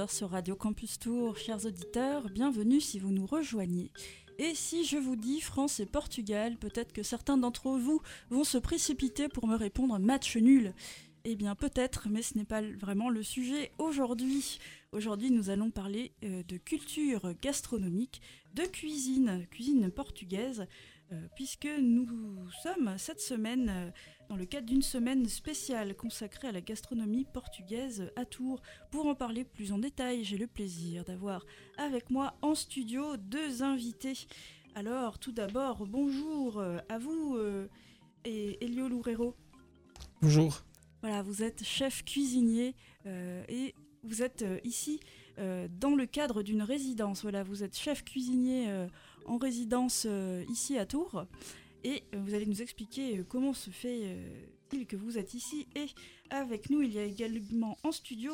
20h sur Radio Campus Tour. Chers auditeurs, bienvenue si vous nous rejoignez. Et si je vous dis France et Portugal, peut-être que certains d'entre vous vont se précipiter pour me répondre match nul. Eh bien peut-être, mais ce n'est pas vraiment le sujet aujourd'hui. Aujourd'hui, nous allons parler de culture gastronomique, de cuisine portugaise, puisque nous sommes cette semaine dans le cadre d'une semaine spéciale consacrée à la gastronomie portugaise à Tours. Pour en parler plus en détail, j'ai le plaisir d'avoir avec moi en studio deux invités. Alors tout d'abord, bonjour à vous et Elio Loureiro. Bonjour. Voilà, vous êtes chef cuisinier et vous êtes ici dans le cadre d'une résidence. Voilà, vous êtes chef cuisinier en résidence ici à Tours et vous allez nous expliquer comment se fait-il que vous êtes ici. Et avec nous, il y a également en studio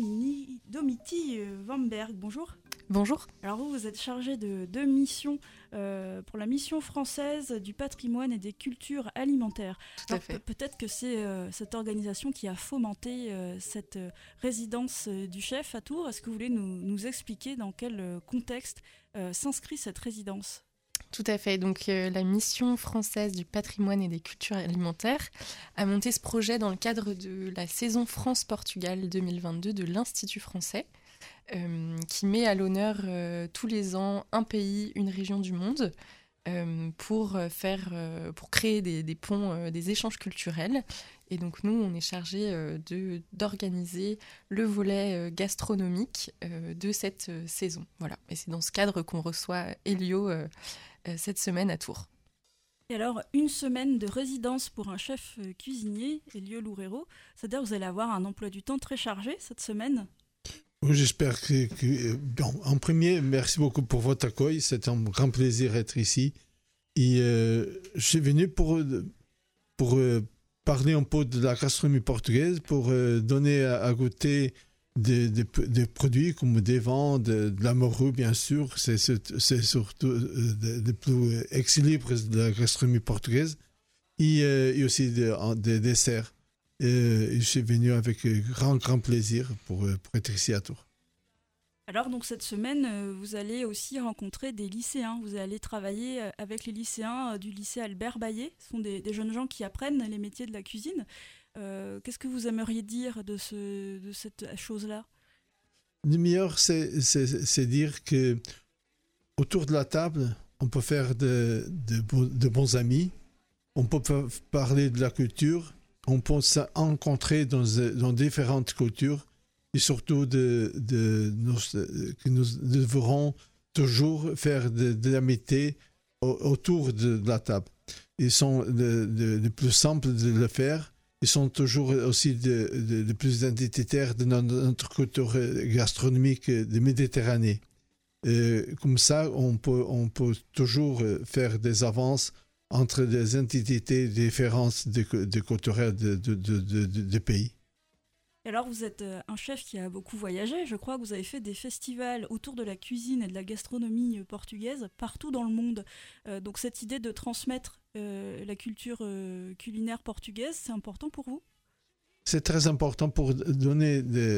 Domiti Vamberg. Bonjour. Bonjour. Alors vous êtes chargé de mission pour la mission française du patrimoine et des cultures alimentaires. Tout à fait. Peut-être que c'est cette organisation qui a fomenté cette résidence du chef à Tours. Est-ce que vous voulez nous expliquer dans quel contexte s'inscrit cette résidence ? Tout à fait. Donc la mission française du patrimoine et des cultures alimentaires a monté ce projet dans le cadre de la saison France-Portugal 2022 de l'Institut français. Qui met à l'honneur tous les ans un pays, une région du monde pour créer des ponts, des échanges culturels. Et donc nous, on est chargé d'organiser le volet gastronomique de cette saison. Voilà. Et c'est dans ce cadre qu'on reçoit Elio cette semaine à Tours. Et alors, une semaine de résidence pour un chef cuisinier, Elio Loureiro, c'est-à-dire que vous allez avoir un emploi du temps très chargé cette semaine ? J'espère que... Bon, en premier, merci beaucoup pour votre accueil. C'est un grand plaisir d'être ici. Et je suis venu pour parler un peu de la gastronomie portugaise, pour donner à goûter des produits comme des vins, de la morue, bien sûr. C'est surtout des plus équilibres de la gastronomie portugaise. Et aussi des desserts. Je suis venu avec grand plaisir pour être ici à Tours. Alors donc cette semaine, vous allez aussi rencontrer des lycéens. Vous allez travailler avec les lycéens du lycée Albert Bayet. Ce sont des jeunes gens qui apprennent les métiers de la cuisine. Qu'est-ce que vous aimeriez dire de cette chose-là ? Le meilleur, c'est dire que autour de la table, on peut faire de bons amis. On peut parler de la culture. On peut se rencontrer dans différentes cultures et surtout que nous devrons toujours faire de l'amitié autour de la table. Ils sont les plus simples de le faire. Ils sont toujours aussi les plus identitaires de notre culture gastronomique de Méditerranée. Comme ça, on peut toujours faire des avances entre des entités différentes de culturelles de pays. Et alors vous êtes un chef qui a beaucoup voyagé, je crois que vous avez fait des festivals autour de la cuisine et de la gastronomie portugaise partout dans le monde. Donc cette idée de transmettre la culture culinaire portugaise, c'est important pour vous ? C'est très important pour donner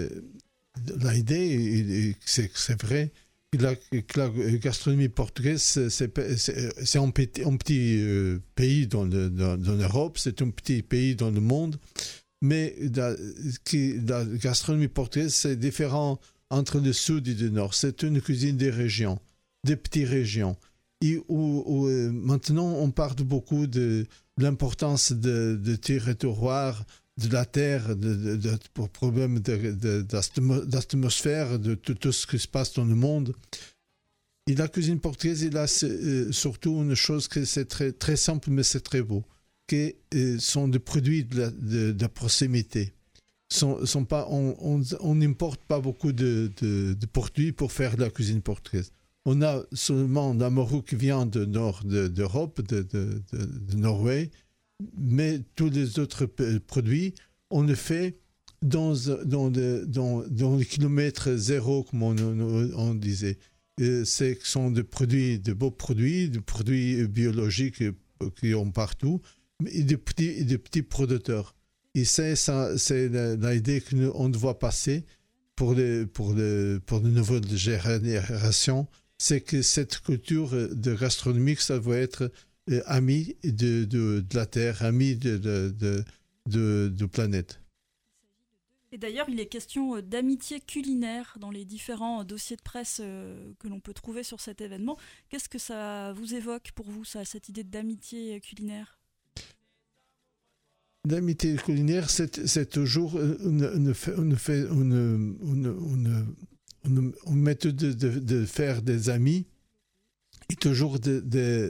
l'idée, et c'est vrai, que la gastronomie portugaise, c'est un petit pays dans l'Europe, c'est un petit pays dans le monde, mais la gastronomie portugaise, c'est différent entre le sud et le nord. C'est une cuisine des régions, des petites régions. Et où maintenant, on parle beaucoup de l'importance de territoire, de la terre, pour problème d'atmosphère, de tout ce qui se passe dans le monde. Et la cuisine portugaise, il a surtout une chose que c'est très, très simple, mais c'est très beau, qui sont des produits de proximité. On n'importe pas beaucoup de produits pour faire de la cuisine portugaise. On a seulement la morue qui vient du nord d'Europe, de Norvège, mais tous les autres produits, on le fait dans le kilomètre zéro, comme on disait. Ce sont des beaux produits, des produits biologiques qui ont partout, et des petits producteurs. Et c'est l'idée qu'on doit passer. pour les nouvelles générations, c'est que cette culture de gastronomique, ça doit être ami de la Terre, ami de planète. Et d'ailleurs, il est question d'amitié culinaire dans les différents dossiers de presse que l'on peut trouver sur cet événement. Qu'est-ce que ça vous évoque pour vous, ça, cette idée d'amitié culinaire ? L'amitié culinaire, c'est toujours une méthode de faire des amis et toujours de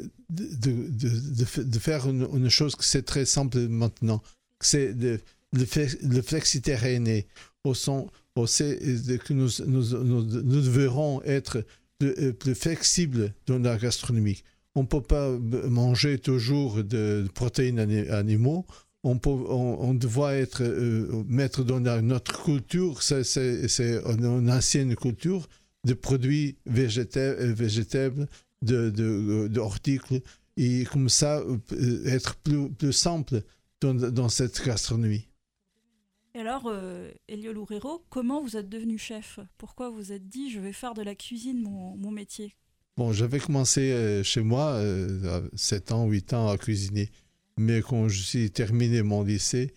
faire une chose que c'est très simple maintenant. C'est le flexitariané. Que nous devrons être plus flexibles dans la gastronomie. On ne peut pas manger toujours de protéines animaux. On doit mettre dans notre culture, c'est une ancienne culture, de produits végétables, d'articles, et comme ça, être plus simple dans cette gastronomie. Et alors, Elio Loureiro, comment vous êtes devenu chef ? Pourquoi vous êtes dit, je vais faire de la cuisine mon métier ? Bon, j'avais commencé chez moi, à 7 ans, 8 ans à cuisiner. Mais quand je suis terminé mon lycée,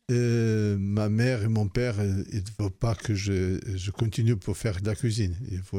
ma mère et mon père, ils ne veulent pas que je continue pour faire de la cuisine.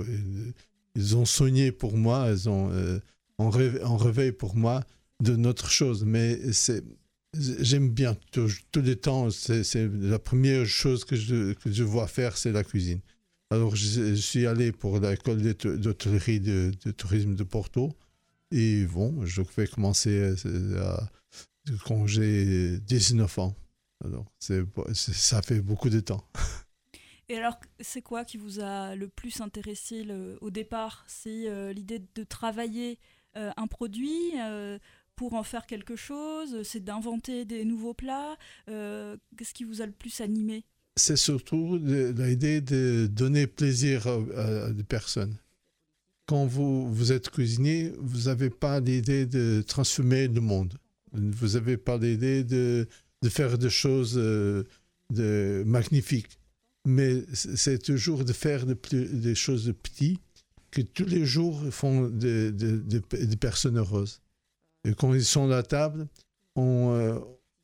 Ils ont soigné pour moi, ils ont en réveil pour moi de notre chose. Mais j'aime bien tout le temps. C'est la première chose que je vois faire, c'est la cuisine. Alors je suis allé pour l'école d'hôtellerie de tourisme de Porto. Et bon, je vais commencer quand j'ai 19 ans. Alors, ça fait beaucoup de temps. Et alors, c'est quoi qui vous a le plus intéressé au départ ? C'est l'idée de travailler un produit pour en faire quelque chose ? C'est d'inventer des nouveaux plats ? Qu'est-ce qui vous a le plus animé ? C'est surtout l'idée de donner plaisir à des personnes. Quand vous êtes cuisinier, vous n'avez pas l'idée de transformer le monde. Vous n'avez pas l'idée de faire des choses magnifiques. Mais c'est toujours de faire des choses petites que tous les jours font des personnes heureuses. Et quand ils sont à la table, on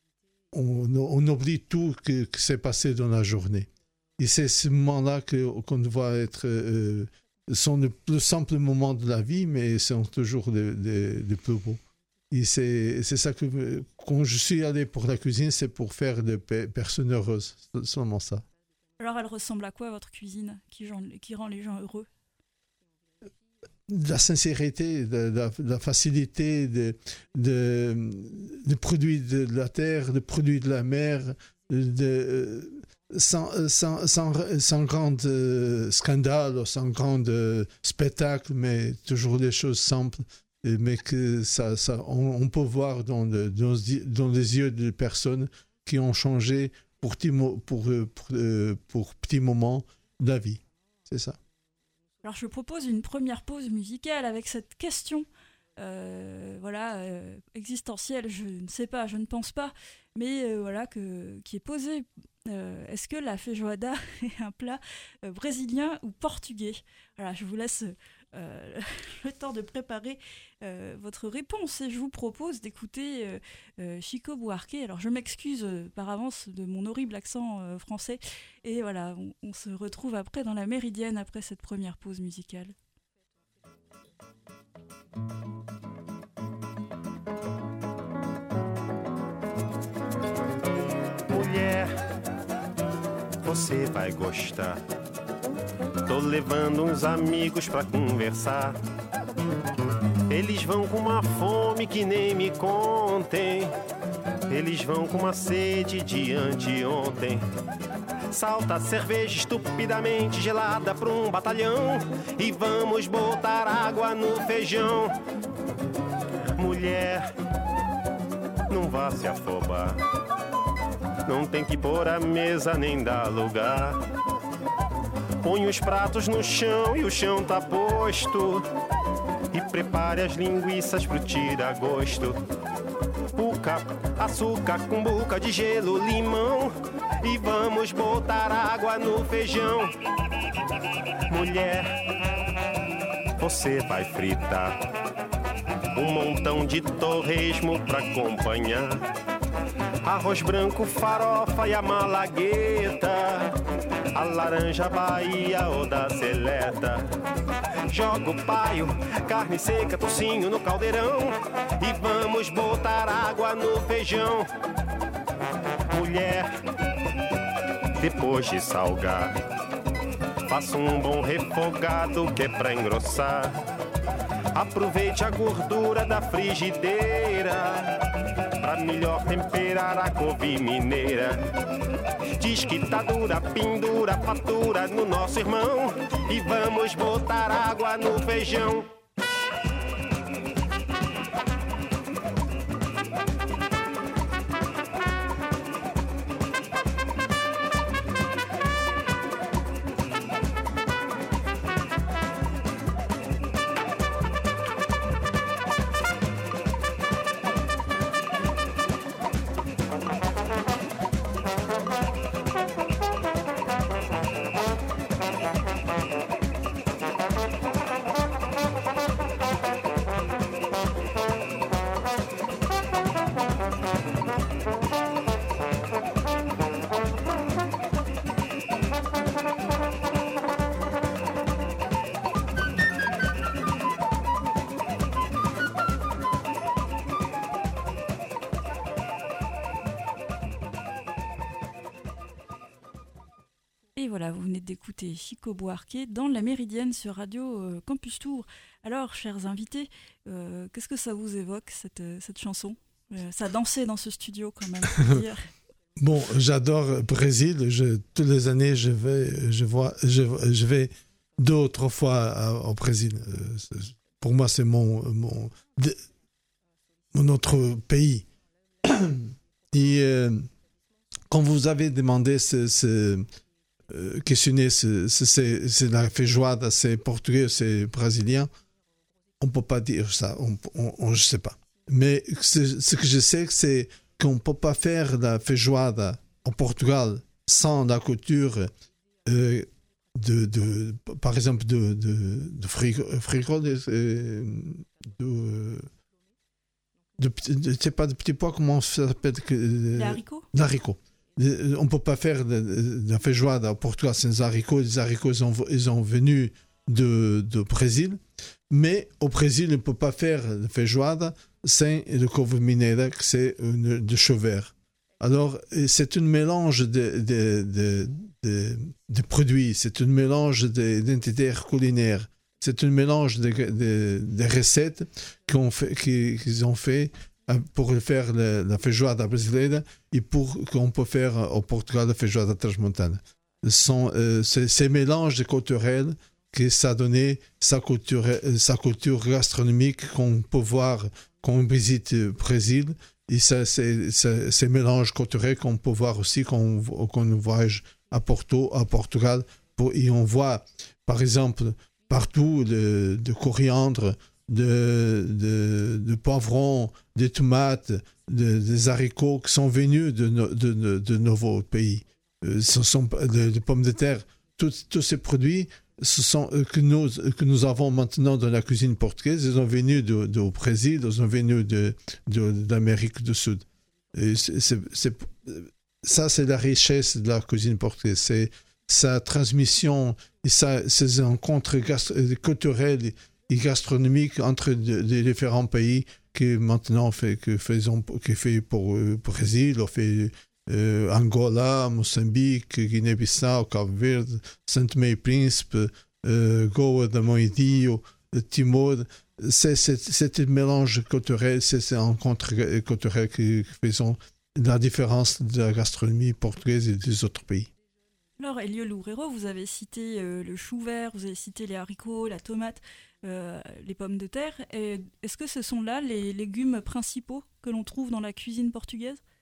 oublie tout que s'est passé dans la journée. Et c'est ce moment-là qu'on doit être... sont les plus simples moments de la vie, mais sont toujours les plus beaux. Et c'est ça que, quand je suis allé pour la cuisine, c'est pour faire des personnes heureuses. C'est seulement ça. Alors, elle ressemble à quoi, votre cuisine, qui rend les gens heureux ? La sincérité, la facilité, des produits de la terre, des produits de la mer, sans grand scandale, sans grand spectacle, mais toujours des choses simples. Mais que on peut voir dans les yeux des personnes qui ont changé pour petits moments de la vie. C'est ça. Alors je propose une première pause musicale avec cette question existentielle, je ne sais pas, je ne pense pas, mais qui est posée. Est-ce que la feijoada est un plat brésilien ou portugais ? Voilà, je vous laisse le temps de préparer votre réponse et je vous propose d'écouter Chico Buarque. Alors je m'excuse par avance de mon horrible accent français et voilà, on se retrouve après dans la Méridienne après cette première pause musicale. Mulher, você vai gostar. Tô levando uns amigos pra conversar. Eles vão com uma fome que nem me contem. Eles vão com uma sede de anteontem. Salta a cerveja estupidamente gelada pra um batalhão. E vamos botar água no feijão. Mulher, não vá se afobar. Não tem que pôr a mesa nem dar lugar. Põe os pratos no chão e o chão tá posto. E prepare as linguiças pro tira-gosto. Puca, açúcar, cumbuca de gelo, limão. E vamos botar água no feijão. Mulher, você vai fritar um montão de torresmo pra acompanhar. Arroz branco, farofa e a malagueta. A laranja Bahia ou da seleta. Joga o paio, carne seca, tocinho no caldeirão. E vamos botar água no feijão. Mulher, depois de salgar, faça um bom refogado que é pra engrossar. Aproveite a gordura da frigideira pra melhor temperar a couve mineira. Diz que tá dura, pendura, fatura no nosso irmão. E vamos botar água no feijão. Et voilà, vous venez d'écouter Chico Buarque dans La Méridienne sur Radio Campus Tour. Alors, chers invités, qu'est-ce que ça vous évoque, cette chanson ? Ça dansait dans ce studio quand même, faut dire. Bon, j'adore le Brésil. Toutes les années, je vais 2 ou 3 fois au Brésil. Pour moi, c'est mon autre pays. Et quand vous avez demandé questionner c'est la feijoada, c'est portugais, c'est brésilien, on ne peut pas dire ça, je ne sais pas. Mais ce que je sais, c'est qu'on ne peut pas faire la feijoada au Portugal sans la culture par exemple de frijoles, c'est pas de petits pois, comment ça s'appelle, les haricots. On ne peut pas faire de la feijoada au Portugal sans haricots. Les haricots, ils sont venus de Brésil. Mais au Brésil, on ne peut pas faire de feijoada sans le couve mineira, que c'est de chou vert. Alors, c'est un mélange de produits, c'est un mélange d'identité culinaire, c'est un mélange de recettes qu'ils ont fait pour faire la feijoada brasileira et pour qu'on peut faire au Portugal la feijoada transmontana. Ces mélanges culturels que ça a donné sa culture gastronomique qu'on peut voir quand on visite le Brésil, et ces mélanges culturels qu'on peut voir aussi quand on voyage à Portugal, et on voit par exemple partout de coriandre, de poivrons, des tomates, des haricots qui sont venus de nouveaux pays. Ce sont des pommes de terre. Tous ces produits que nous avons maintenant dans la cuisine portugaise, ils sont venus du Brésil, ils sont venus d'Amérique du Sud. Et ça, c'est la richesse de la cuisine portugaise. C'est sa transmission et ces rencontres culturelles et gastronomiques entre les différents pays qui maintenant fait pour le Brésil, on fait Angola, Moçambique, Guiné-Bissau, Cabo-Verde, Saint-Tomé et Príncipe, Goa de Moidio, Timor. C'est un mélange culturel, c'est ces rencontres culturelles qui font la différence de la gastronomie portugaise et des autres pays. Alors, Elio Loureiro, vous avez cité le chou vert, vous avez cité les haricots, la tomate, les pommes de terre. Est-ce que ce sont là les légumes principaux que l'on trouve dans la cuisine portugaise ?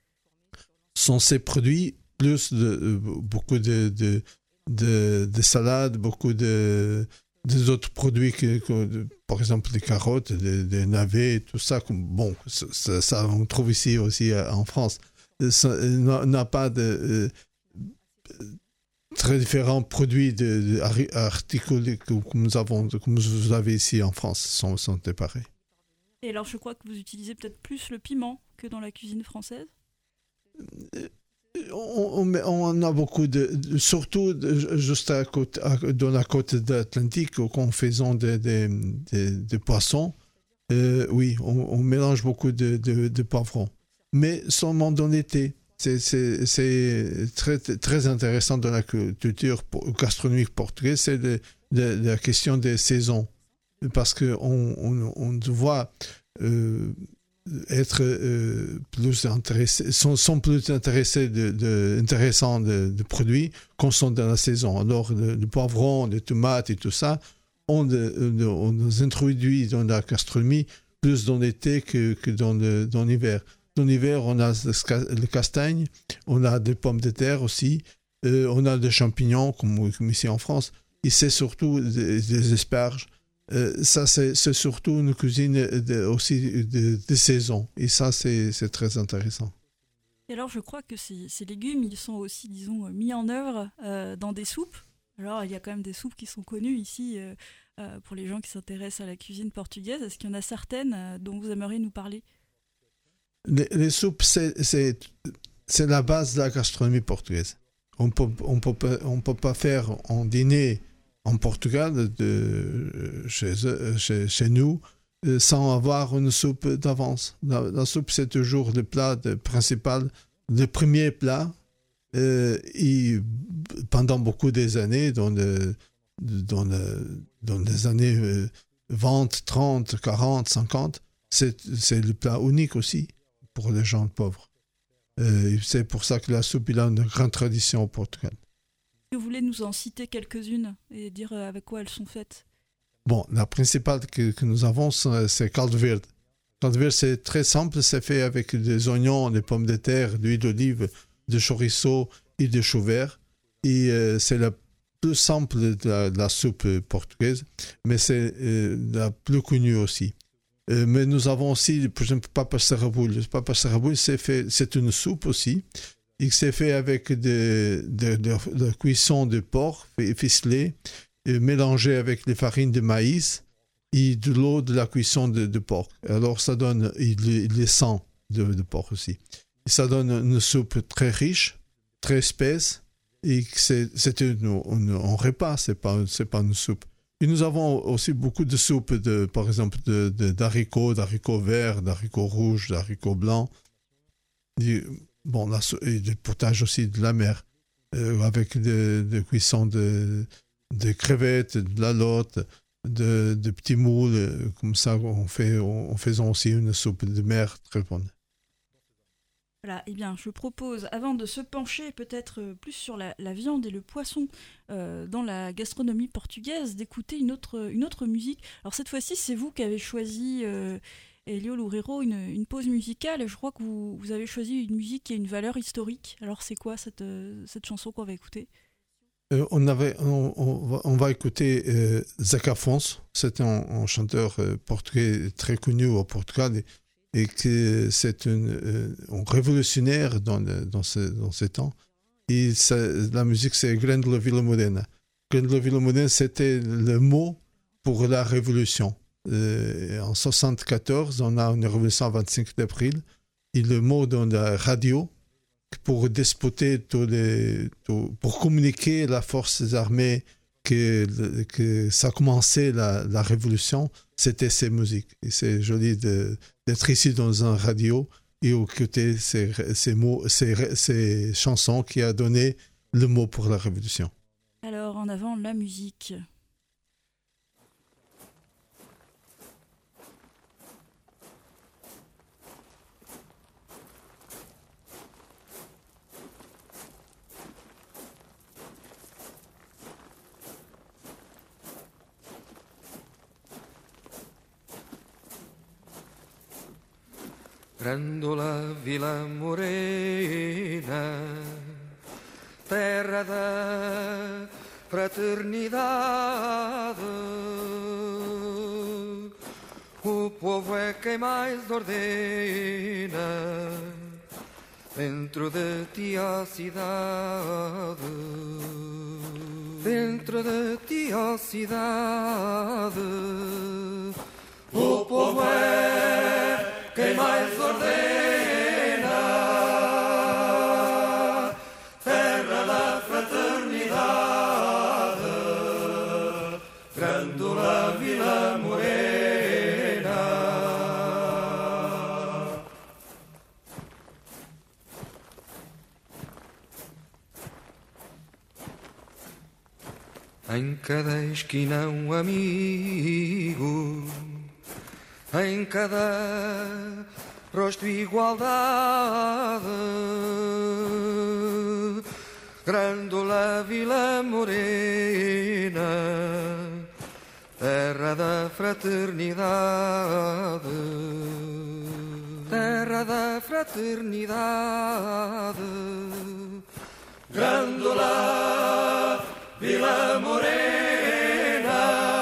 Sont ces produits, plus beaucoup de de salades, beaucoup des autres produits, par exemple des carottes, des navets, tout ça. Bon, ça on trouve ici aussi en France. Ça n'a pas de très différents produits articulés comme vous avez ici en France, sont pareils. Et alors, je crois que vous utilisez peut-être plus le piment que dans la cuisine française. On a beaucoup surtout juste dans la côte atlantique, quand faisons des poissons, oui, on mélange beaucoup de poivrons. Mais seulement dans l'été. C'est très, très intéressant dans la culture gastronomique portugaise, c'est la question des saisons. Parce qu'on doit être plus intéressés, sont plus intéressés intéressants de produits qu'on sont dans la saison. Alors, le poivron, les tomates et tout ça, on nous introduit dans la gastronomie plus dans l'été que dans l'hiver. Dans l'hiver, on a le castagne, on a des pommes de terre aussi, on a des champignons, comme ici en France, et c'est surtout des asperges. Ça, c'est surtout une cuisine aussi de saison, et ça, c'est très intéressant. Et alors, je crois que ces légumes, ils sont aussi, disons, mis en œuvre dans des soupes. Alors, il y a quand même des soupes qui sont connues ici pour les gens qui s'intéressent à la cuisine portugaise. Est-ce qu'il y en a certaines dont vous aimeriez nous parler ? Les soupes, c'est la base de la gastronomie portugaise. On peut pas faire un dîner en Portugal, chez nous, sans avoir une soupe d'avance. La soupe, c'est toujours le plat principal, le premier plat. Et pendant beaucoup des années, dans les années 20, 30, 40, 50, c'est le plat unique aussi pour les gens pauvres. C'est pour ça que la soupe il a une grande tradition au Portugal. Vous voulez nous en citer quelques-unes et dire avec quoi elles sont faites ? Bon, la principale que nous avons, c'est caldo verde. Caldo verde, c'est très simple, c'est fait avec des oignons, des pommes de terre, de l'huile d'olive, de chorizo et de chou vert. Et c'est la plus simple de la soupe portugaise, mais c'est la plus connue aussi. Mais nous avons aussi, par exemple, papa sarraboulho. Papa sarraboulho, c'est une soupe aussi. Et c'est fait avec de la cuisson de porc ficelé, mélangé avec les farines de maïs et de l'eau de la cuisson de porc. Alors ça donne les sangs de porc aussi. Et ça donne une soupe très riche, très épaisse, et c'est un repas, c'est pas une soupe. Et nous avons aussi beaucoup de soupes, par exemple, d'haricots verts, d'haricots rouges, d'haricots blancs. Et des potages aussi de la mer, avec des cuissons de crevettes, de la lotte, de petits moules. Comme ça, on faisant aussi une soupe de mer très bonne. Voilà, eh bien, je propose, avant de se pencher peut-être plus sur la viande et le poisson dans la gastronomie portugaise, d'écouter une autre musique. Alors cette fois-ci, c'est vous qui avez choisi, Elio Loureiro, une pause musicale. Je crois que vous avez choisi une musique qui a une valeur historique. Alors c'est quoi cette chanson qu'on va écouter ? On va écouter Zeca Afonso. C'est un chanteur portugais très connu au Portugal. Et que c'est un révolutionnaire dans ces temps. Et la musique, c'est Grande Vila Morena. Grande Vila Morena, c'était le mot pour la révolution. En 1974, on a une révolution le 25 d'avril. Et le mot dans la radio, pour despoter pour communiquer la force armée que ça commençait la révolution, c'était ces musiques. Et c'est joli d'être ici dans un radio et écouter ces mots, ces chansons qui a donné le mot pour la révolution. Alors, en avant la musique. Grandola Vila Morena, terra da fraternidade. O povo é quem mais ordena dentro de ti a cidade. Dentro de ti a cidade. O povo é quem mais ordena. Terra da fraternidade. Grândola Vila Morena. Em cada esquina um amigo, em cada rosto igualdade. Grândola Vila Morena, terra da fraternidade. Terra da fraternidade. Grândola Vila Morena,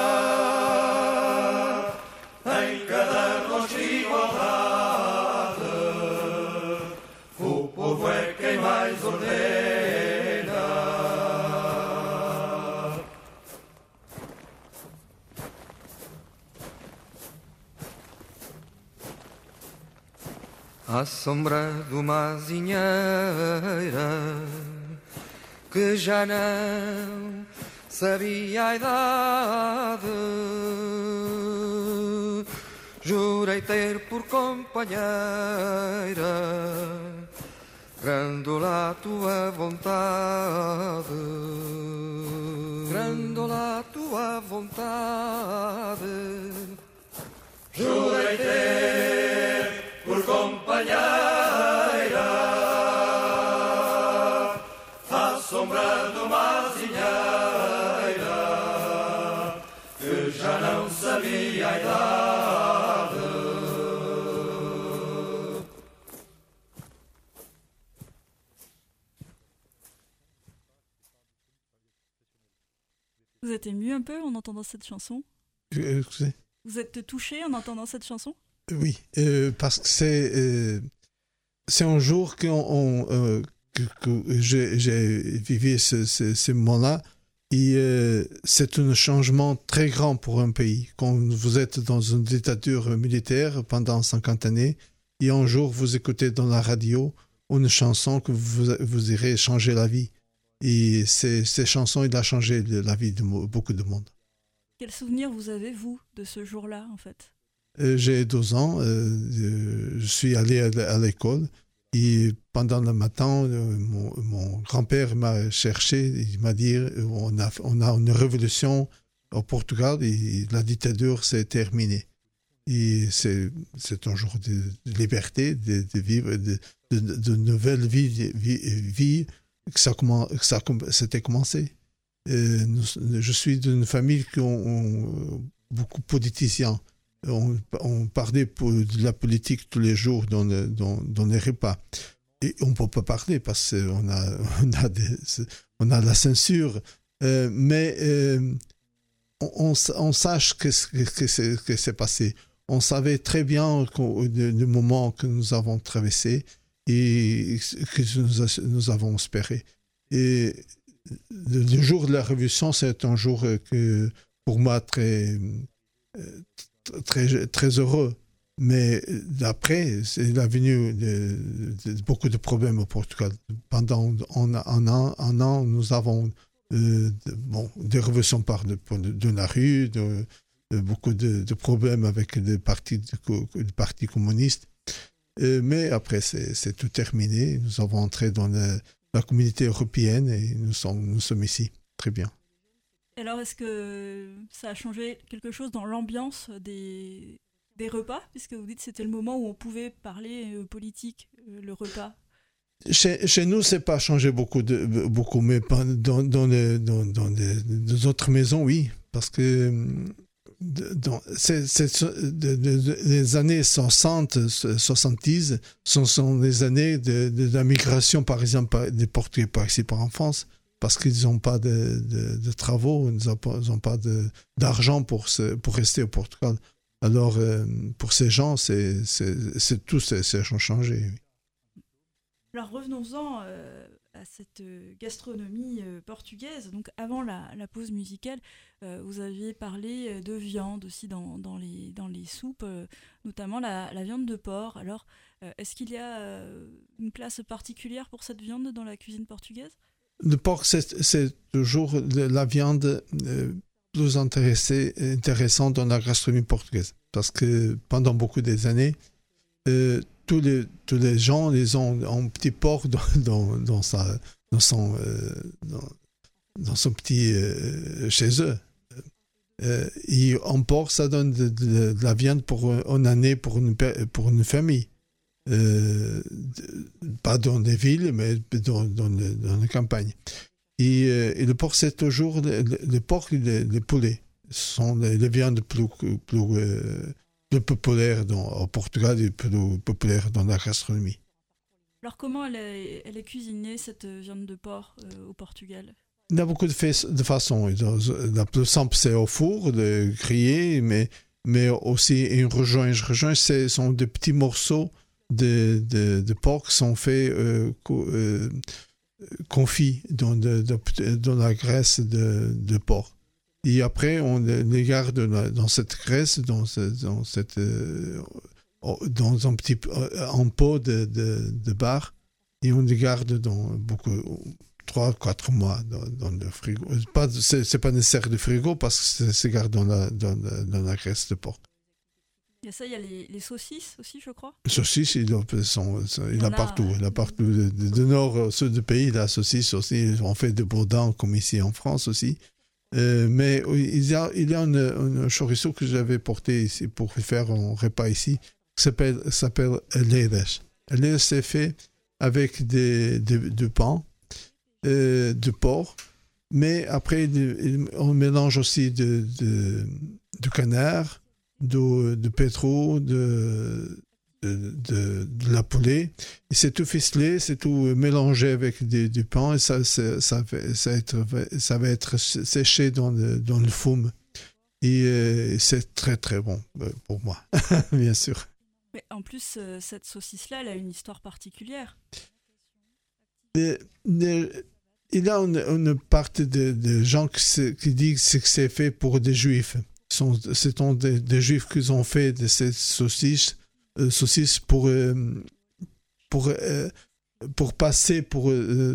em cada rosto igualdade. O povo é quem mais ordena. À sombra de uma azinheira que já não sabia a idade, jurei ter por companheira Grândola a tua vontade. Grândola a tua vontade. Jurei ter por companheira à sombra de uma azinheira que já não sabia a idade. Vous êtes ému un peu en entendant cette chanson? Vous êtes touché en entendant cette chanson? Oui, parce que c'est un jour que j'ai vécu ce moment-là et c'est un changement très grand pour un pays. Quand vous êtes dans une dictature militaire pendant 50 années et un jour vous écoutez dans la radio une chanson que vous irez changer la vie. Et ces chansons, il a changé la vie de beaucoup de monde. Quel souvenir vous avez, vous, de ce jour-là, en fait? J'ai 12 ans, je suis allé à l'école et pendant le matin, mon grand-père m'a cherché, il m'a dit on a une révolution au Portugal et la dictature s'est terminée. Et c'est un jour de liberté, de vivre, de nouvelles vies que ça s'était commencé. Je suis d'une famille qui ont beaucoup de politiciens. On parlait de la politique tous les jours dans les repas. Et on ne peut pas parler parce qu'on a la censure. Mais on sache ce qui s'est passé. On savait très bien le moment que nous avons traversé et que nous avons espéré. Et le jour de la Révolution, c'est un jour que, pour moi, très heureux. Mais après, il a venu beaucoup de problèmes au Portugal. Pendant un an, nous avons des révolutions de la rue, beaucoup de problèmes avec le parti communiste. Mais après, c'est tout terminé. Nous avons entré dans la communauté européenne et nous sommes ici. Très bien. Alors, est-ce que ça a changé quelque chose dans l'ambiance des repas? Puisque vous dites que c'était le moment où on pouvait parler politique, le repas. Chez nous, c'est pas changé beaucoup, mais dans les autres maisons, oui. Parce que les années 60, 70, ce sont les années de la migration, par exemple, des Portugais par ici, par en France. parce qu'ils n'ont pas de travaux, ils n'ont pas d'argent pour rester au Portugal. Alors, pour ces gens, tout s'est changé. Oui. Alors revenons-en à cette gastronomie portugaise. Donc avant la pause musicale, vous aviez parlé de viande aussi dans les soupes, notamment la viande de porc. Alors, est-ce qu'il y a une place particulière pour cette viande dans la cuisine portugaise ? Le porc, c'est toujours la viande plus intéressante dans la gastronomie portugaise. Parce que pendant beaucoup des années, tous les gens ils ont un petit porc dans son petit chez eux. Et un porc, ça donne de la viande pour une année, pour une famille. Pas dans des villes, mais dans les campagnes. Et le porc, c'est toujours le porc et le poulet. Ce sont les viandes plus populaires au Portugal et plus populaires dans la gastronomie. Alors comment elle est cuisinée, cette viande de porc au Portugal ? Il y a beaucoup de façons. La plus simple, c'est au four, de griller, mais aussi une rejoint. Une rejoint, ce sont des petits morceaux de porc qui sont faits confits dans la graisse de porc. Et après, on les garde dans cette graisse, dans un petit pot de bar, et on les garde dans 3-4 mois dans le frigo. C'est pas nécessaire de frigo parce que c'est gardé dans la graisse de porc. Il y a ça, il y a les saucisses aussi, je crois. Les saucisses, il a partout. Il a partout. De nord au sud du pays, la saucisse aussi. On fait des boudins comme ici en France aussi. Mais il y a un chorizo que j'avais porté ici pour faire un repas ici qui s'appelle leiras. Leiras, c'est fait avec du pain, de porc, mais après on mélange aussi de canard, de pétrole, de la poulet. Et c'est tout ficelé, c'est tout mélangé avec du pain et ça va être séché dans le four. Et c'est très très bon pour moi, bien sûr. Mais en plus, cette saucisse-là, elle a une histoire particulière. Il y a une partie de gens qui disent que c'est fait pour des juifs. Ce sont des juifs qui ont fait de ces saucisses pour passer pour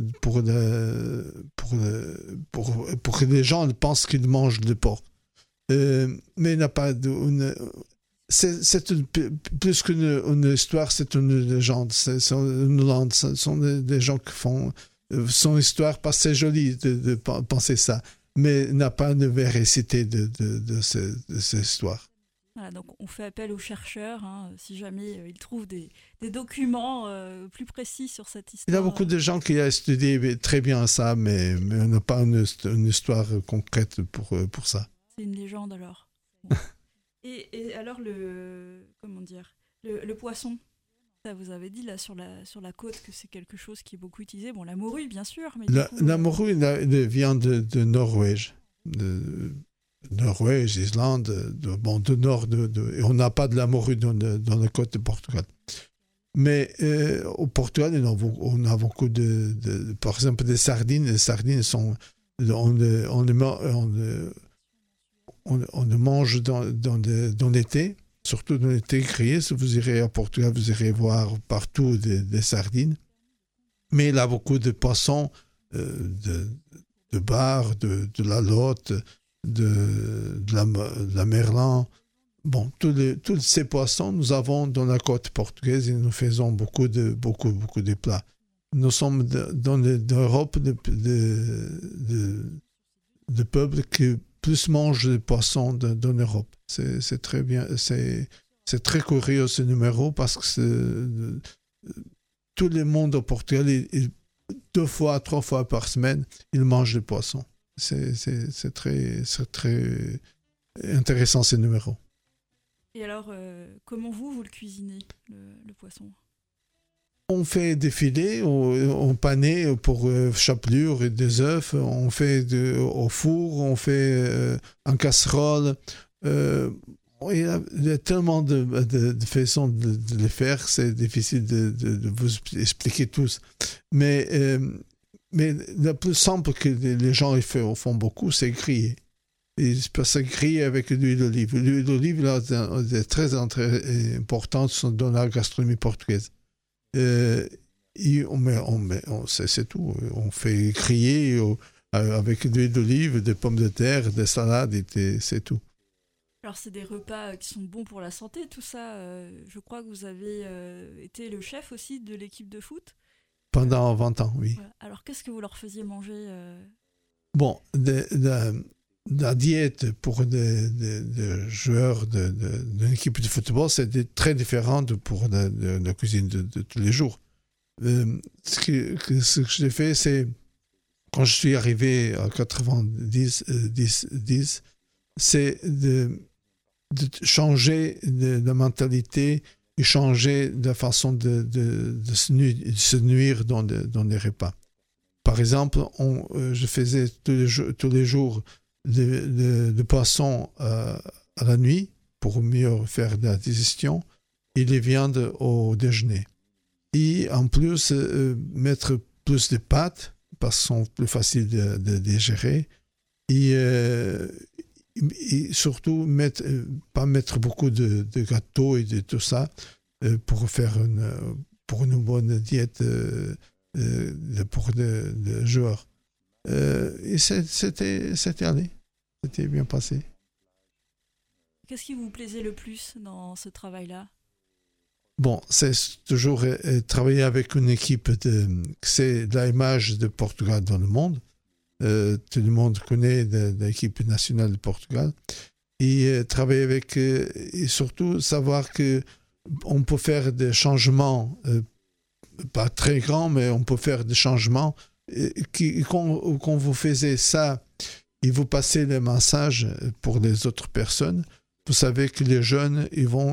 que les gens pensent qu'ils mangent du porc. Mais il n'y a pas c'est plus qu'une histoire, c'est une légende. Ce sont des gens qui font son histoire parce que c'est joli de penser ça, mais il n'y a pas de véracité de ces histoires. Voilà, donc on fait appel aux chercheurs, si jamais ils trouvent des documents plus précis sur cette histoire. Il y a beaucoup de gens qui ont étudié très bien ça, mais on n'a pas une histoire concrète pour ça. C'est une légende alors. Bon. Et alors le poisson, ça vous avez dit là sur la côte que c'est quelque chose qui est beaucoup utilisé. Bon, la morue bien sûr, mais la morue vient de Norvège. Norvège, Islande, de nord, et on n'a pas de la morue dans la côte de Portugal. Mais au Portugal, on a beaucoup par exemple, des sardines. Les sardines on les mange dans l'été, surtout dans l'été grillé. Si vous irez à Portugal, vous irez voir partout des sardines. Mais il y a beaucoup de poissons, de bar, de la lotte, de la merlan. Bon, tous ces poissons, nous avons dans la côte portugaise et nous faisons beaucoup de plats. Nous sommes dans l'Europe de peuples qui plus mangent de poissons dans l'Europe. C'est très bien, c'est très curieux ce numéro parce que tout le monde au Portugal, 2 fois, 3 fois par semaine, ils mangent du poisson. C'est très intéressant ce numéro. Et alors, comment vous le cuisinez, le poisson ? On fait des filets en pané pour chapelure et des œufs. On fait au four, on fait en casserole. Il y a tellement de façons de les faire, c'est difficile de vous expliquer tous. Mais le plus simple que les gens font beaucoup, c'est griller. Et c'est griller avec l'huile d'olive. L'huile d'olive là, est très importante dans la gastronomie portugaise. Et c'est tout. On fait griller avec de l'huile d'olive, des pommes de terre, des salades, c'est tout. Alors c'est des repas qui sont bons pour la santé, tout ça. Je crois que vous avez été le chef aussi de l'équipe de foot. Pendant 20 ans, oui. Voilà. Alors qu'est-ce que vous leur faisiez manger Bon, la diète pour des joueurs d'une équipe de football, c'est très différent pour la cuisine de tous les jours. Ce que j'ai fait, c'est, quand je suis arrivé en 90, c'est de changer la mentalité et changer la façon de se nuire dans les repas. Par exemple, je faisais tous les jours de poisson à la nuit pour mieux faire de la digestion et les viandes au déjeuner. Et en plus, mettre plus de pâtes parce qu'elles sont plus faciles de digérer et surtout pas mettre beaucoup de gâteaux et de tout ça pour une bonne diète pour des joueurs. Et c'était allé. C'était bien passé. Qu'est-ce qui vous plaisait le plus dans ce travail-là? Bon, c'est toujours travailler avec une équipe c'est l'image de Portugal dans le monde. Tout le monde connaît l'équipe nationale de Portugal. Et travailler avec... et surtout savoir qu'on peut faire des changements, pas très grands, mais on peut faire des changements. Quand vous faisiez ça et vous passez le message pour les autres personnes, vous savez que les jeunes, ils vont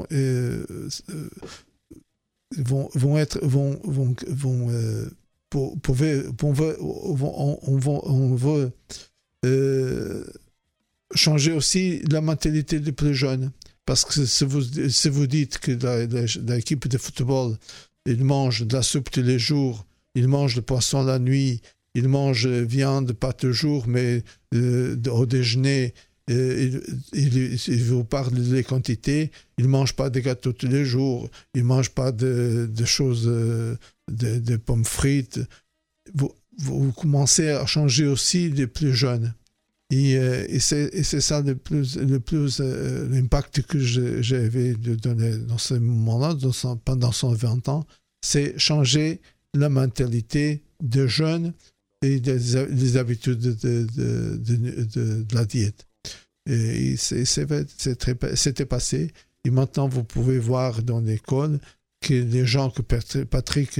changer aussi la mentalité des plus jeunes. Parce que si vous dites que l'équipe de football, ils mangent de la soupe tous les jours, ils mangent le poisson la nuit, ils mangent viande pas toujours, mais au déjeuner, ils vous parlent des quantités, ils ne mangent pas de gâteaux tous les jours, ils ne mangent pas de choses, de pommes frites. Vous commencez à changer aussi les plus jeunes. Et c'est ça l'impact que j'avais donné dans ce moment-là, pendant 120 ans, c'est changer la mentalité des jeunes et des habitudes de la diète. Et c'était passé. Et maintenant, vous pouvez voir dans l'école que les gens que Patrick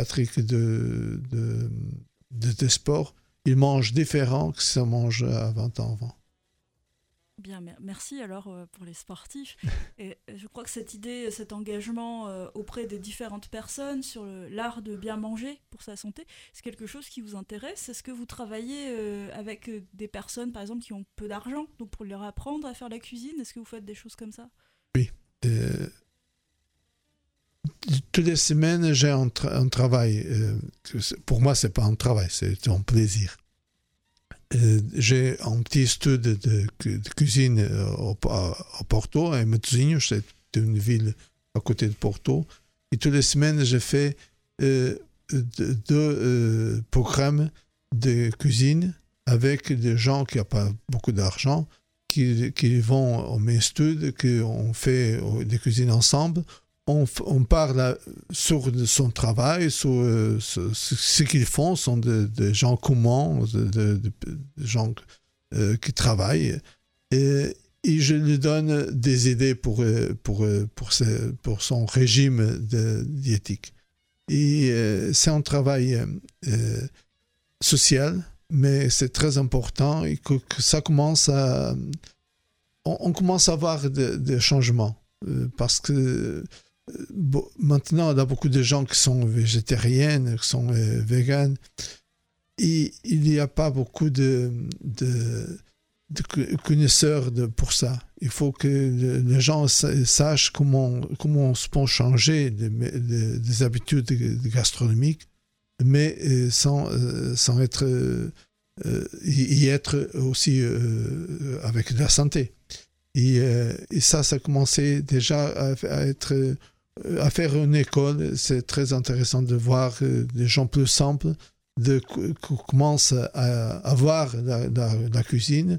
de sport, ils mangent différent que ça mange à 20 ans avant. Bien, merci alors pour les sportifs. Et je crois que cette idée, cet engagement auprès des différentes personnes sur l'art de bien manger pour sa santé, c'est quelque chose qui vous intéresse. Est-ce que vous travaillez avec des personnes, par exemple, qui ont peu d'argent, donc pour leur apprendre à faire la cuisine? Est-ce que vous faites des choses comme ça? Oui. Toutes les semaines, j'ai un travail. Pour moi, c'est pas un travail, c'est un plaisir. J'ai un petit studio de cuisine à Porto, à Matosinhos, c'est une ville à côté de Porto. Et toutes les semaines, je fais deux programmes de cuisine avec des gens qui n'ont pas beaucoup d'argent, qui vont au même studio, qu'on fait des cuisines ensemble. On parle sur son travail, sur ce qu'ils font, sont des gens communs, des gens qui travaillent. Et je lui donne des idées pour son régime diététique. Et c'est un travail social, mais c'est très important et que ça commence à... On commence à avoir des changements parce que maintenant, il y a beaucoup de gens qui sont végétariennes, qui sont véganes. Et il n'y a pas beaucoup de connaisseurs pour ça. Il faut que les gens sachent comment on peut changer des habitudes gastronomiques, mais sans être y être aussi avec de la santé. Et ça a commencé déjà à faire une école. C'est très intéressant de voir des gens plus simples qui commencent à voir la cuisine,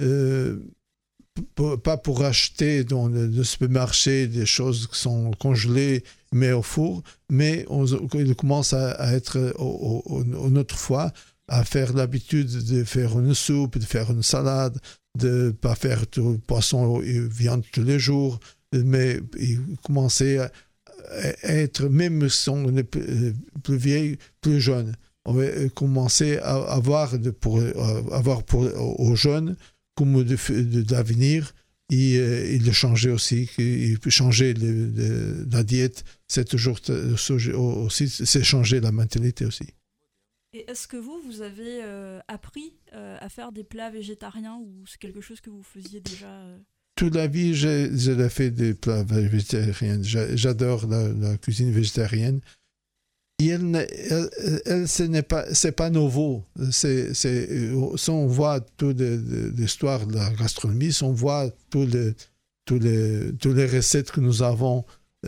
pas pour acheter dans le supermarché des choses qui sont congelées mais au four, mais ils commencent à être une autre fois à faire l'habitude de faire une soupe, de faire une salade, de ne pas faire tout poisson et viande tous les jours, mais ils commençaient à être, même si on est plus vieilles, plus jeunes. On va commencer à avoir aux jeunes comme d'avenir et de changer aussi, et changer la diète, c'est toujours aussi, c'est changer la mentalité aussi. Et est-ce que vous avez appris à faire des plats végétariens ou c'est quelque chose que vous faisiez déjà Toute la vie, j'ai fait des plats végétariens. J'adore la cuisine végétarienne. Et c'est pas nouveau. Si on voit toute l'histoire de la gastronomie, si on voit toutes les recettes que nous avons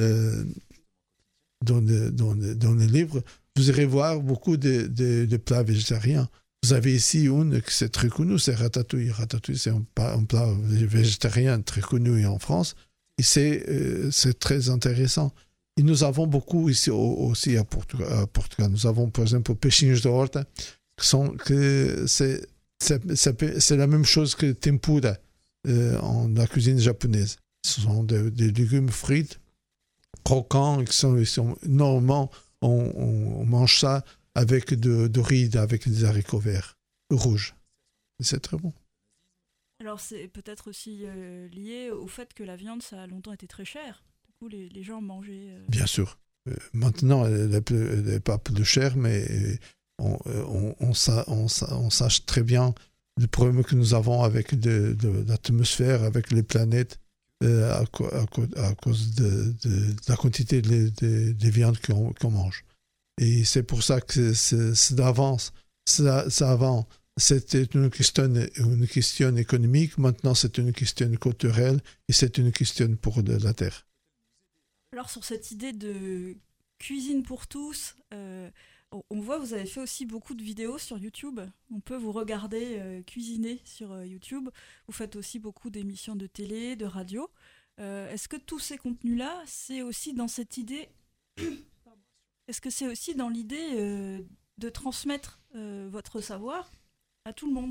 dans les livres, vous irez voir beaucoup de plats végétariens. Vous avez ici une qui c'est très connue, c'est ratatouille. Ratatouille, c'est un plat végétarien très connu en France. Et c'est très intéressant. Et nous avons beaucoup ici aussi à Portugal. Nous avons par exemple peixinhos de horta, c'est la même chose que tempura en la cuisine japonaise. Ce sont des légumes frits, croquants, normalement on mange ça avec de riz, avec des haricots verts, rouges. C'est très bon. Alors c'est peut-être aussi lié au fait que la viande, ça a longtemps été très cher. Les gens mangeaient... Bien sûr. Maintenant, elle n'est pas plus chère, mais on sache très bien le problème que nous avons avec de l'atmosphère, avec les planètes, à cause de la quantité de viande qu'on mange. Et c'est pour ça que c'est d'avance. Avant, c'était une question économique. Maintenant, c'est une question culturelle et c'est une question pour la terre. Alors sur cette idée de cuisine pour tous, on voit vous avez fait aussi beaucoup de vidéos sur YouTube. On peut vous regarder cuisiner sur YouTube. Vous faites aussi beaucoup d'émissions de télé, de radio. Est-ce que tous ces contenus-là, c'est aussi dans cette idée Est-ce que c'est aussi dans l'idée de transmettre votre savoir à tout le monde ?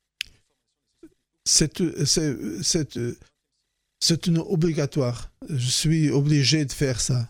C'est une obligatoire. Je suis obligé de faire ça.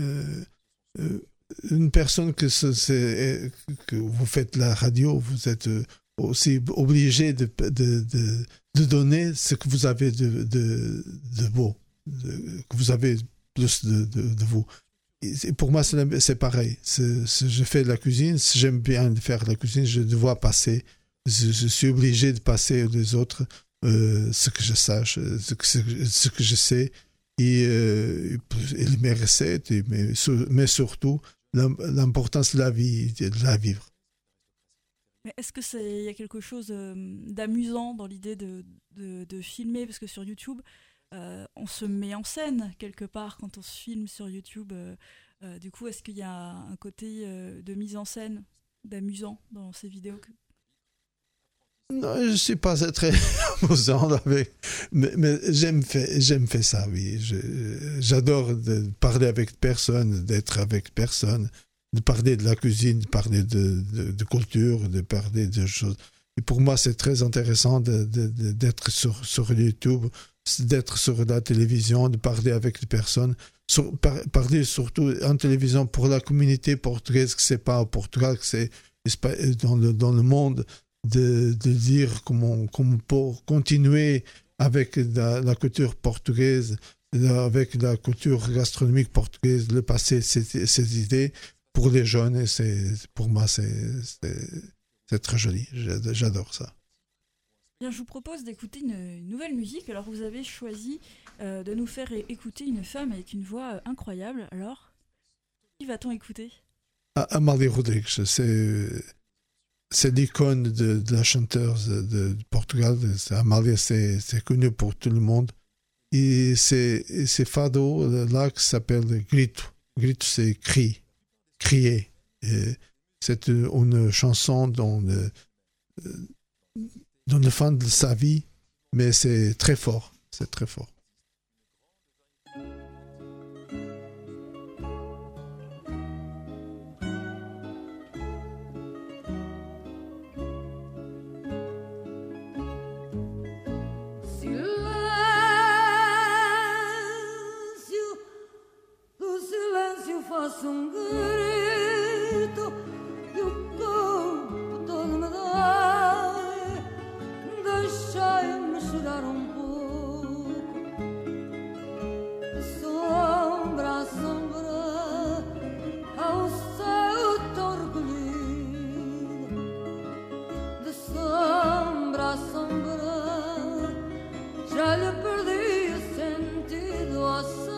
Une personne que vous faites la radio, vous êtes aussi obligé de donner ce que vous avez de beau, que vous avez plus de vous. Et pour moi, c'est pareil. Si je fais de la cuisine, si j'aime bien faire de la cuisine, je dois passer. Je suis obligé de passer aux autres ce que je sache, ce que je sais, et mes recettes, mais surtout l'importance de la vie, de la vivre. Mais est-ce qu'il y a quelque chose d'amusant dans l'idée de filmer ? Parce que sur YouTube, on se met en scène quelque part quand on se filme sur YouTube. Du coup, est-ce qu'il y a un côté de mise en scène, d'amusant dans ces vidéos Non, je ne suis pas très amusant mais j'aime faire ça, oui. J'adore de parler avec personne, d'être avec personne, de parler de la cuisine, de parler de culture, de parler de choses. Et pour moi, c'est très intéressant d'être sur YouTube, d'être sur la télévision, de parler avec des personnes, parler surtout en télévision pour la communauté portugaise, que c'est pas au Portugal, que c'est dans le monde. De dire comment on peut continuer avec la culture portugaise, avec la culture gastronomique portugaise, le passer ces idées pour les jeunes. Et pour moi, c'est très joli. J'adore ça. Bien, je vous propose d'écouter une nouvelle musique. Alors, vous avez choisi de nous faire écouter une femme avec une voix incroyable. Alors, qui va-t-on écouter ? Amália Rodrigues, c'est l'icône de la chanteuse de Portugal. Amália, c'est connu pour tout le monde. Et c'est fado là qui s'appelle Grito. Grito, c'est crier. Et c'est une chanson dans le fin de sa vie, mais c'est très fort. C'est très fort. Faço grito e o corpo todo me dói. Deixai-me chorar pouco, sombra a sombra, ao céu tão recolhido. De sombra a sombra, já lhe perdi o sentido ao céu.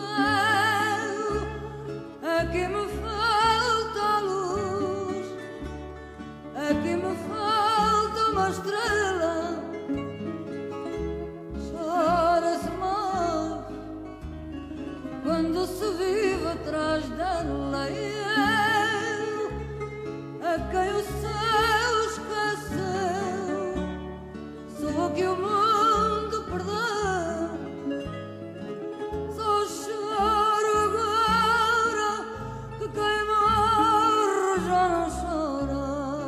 Aqui me falta a luz, aqui me falta uma estrela. Chora-se mais quando se vive atrás dela. E eu, a quem o céu esqueceu, sou o que o mundo perdeu. Só choro agora que quem morre já não chora.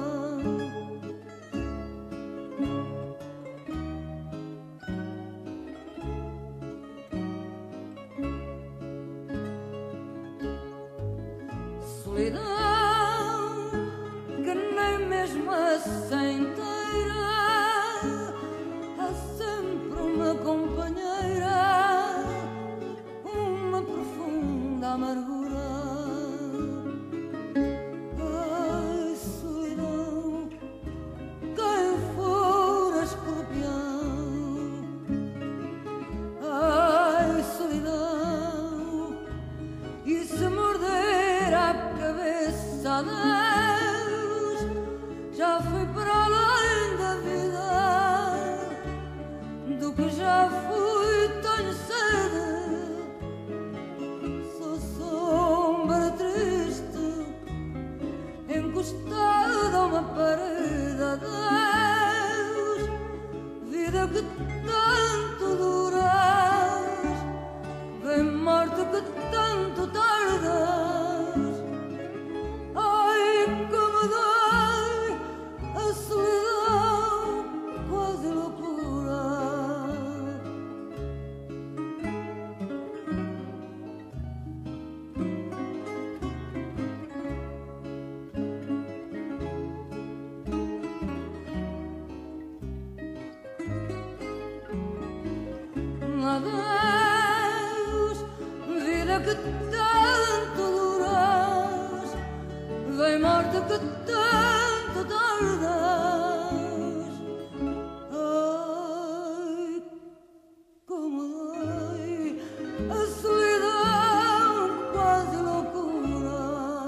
Solidão que nem mesmo a inteira há sempre uma companheira, uma profunda amargura. Ai, solidão, quem for escorpião. Ai, solidão, e se morder a cabeça a Deus, já fui para além da vida, do que já fui tenho sede. Sou sombra triste, encostada a uma parede. Adeus, vida que tanto duras, vem morte que tanto tardas. Ai, como dói a solidão, quase loucura. Adeus, vida que tanto duras, vem morte que tanto tardas. Ai, como dói a solidão, quase loucura.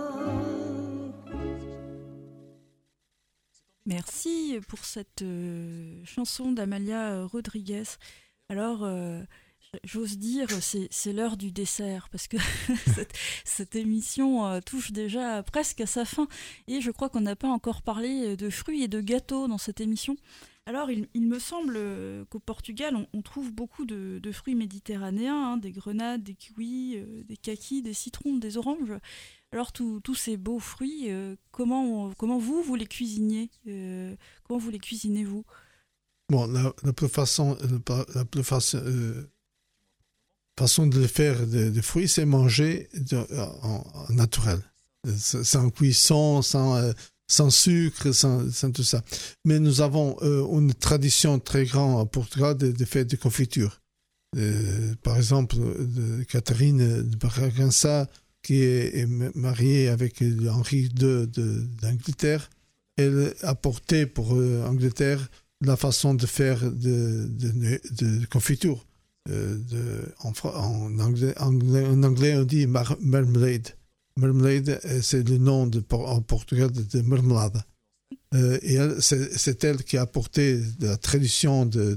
Merci pour cette chanson d'Amália Rodrigues. Alors, j'ose dire, c'est l'heure du dessert, parce que cette émission touche déjà presque à sa fin. Et je crois qu'on n'a pas encore parlé de fruits et de gâteaux dans cette émission. Alors, il me semble qu'au Portugal, on trouve beaucoup de fruits méditerranéens, hein, des grenades, des kiwis, des kakis, des citrons, des oranges. Alors, tous ces beaux fruits, comment vous les cuisiniez comment vous les cuisinez-vous ? Bon, la plus façon de le faire des fruits, c'est manger en naturel, sans cuisson, sans sucre, sans tout ça. Mais nous avons une tradition très grande au Portugal de faire des confitures. Par exemple, Catherine de Bragança, qui est mariée avec Henri II d'Angleterre, elle a apporté pour Angleterre la façon de faire de confiture. En anglais, on dit marmalade. Marmalade, c'est le nom en Portugal de marmelade. Et c'est elle qui a apporté la tradition de